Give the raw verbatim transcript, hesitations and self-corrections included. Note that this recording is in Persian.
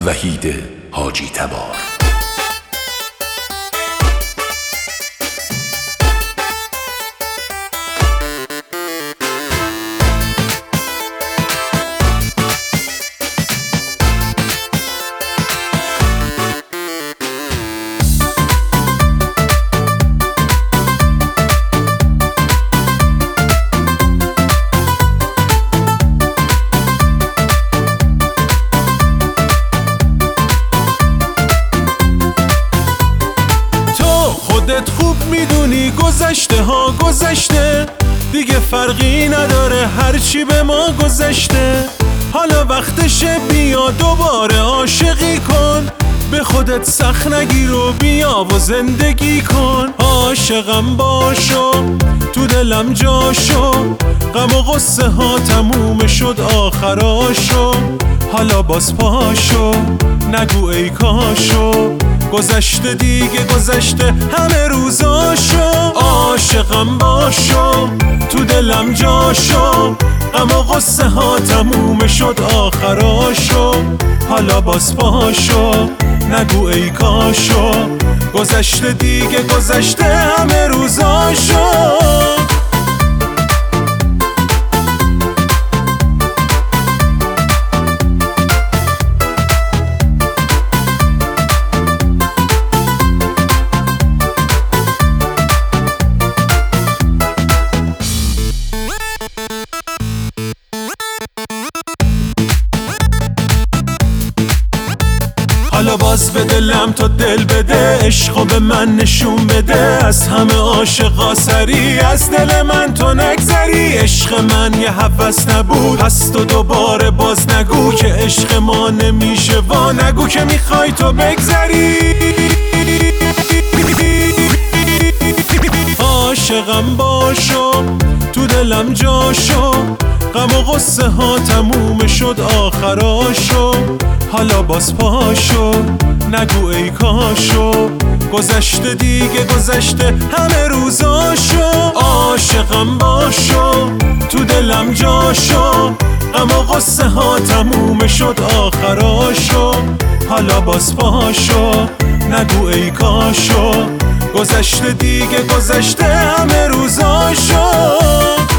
وحید حاجی تبار. خوب میدونی گذشته ها گذشته دیگه فرقی نداره هرچی به ما گذشته. حالا وقتشه بیا دوباره عاشقی کن، به خودت سخت نگیر و بیا و زندگی کن. عاشقم باشو تو دلم جاشو، غم و غصه ها تموم شد آخراشو. حالا باز پاشو نگو ای کاشو، گذشته دیگه گذشته همه روزاشو. عاشقم باشو تو دلم جاشو، غم و غصه ها تموم شد آخراشو. حالا باز پاشو نگو ای کاشو، گذشته دیگه گذشته همه روزاشو. حالا باز به دلم تا دل بده، عشقو به من نشون بده. از همه عاشقا سری از دل من تو نگذری. عشق من یه هوس نبود، پس تو دوباره باز نگو که عشق ما نمیشه وا. نگو که میخوای تو بگذری. عاشقم باشو تو دلم جاشو، غم و غصه ها تموم شد آخراشو. حالا باز پاشو نگو ای کاشو، گذشته دیگه گذشته همه روزاشو. عاشقم باشو تو دلم جاشو، غم و غصه ها تموم شد آخراشو. حالا باز پاشو نگو ای کاشو، گذشته دیگه گذشته همه روزاشو.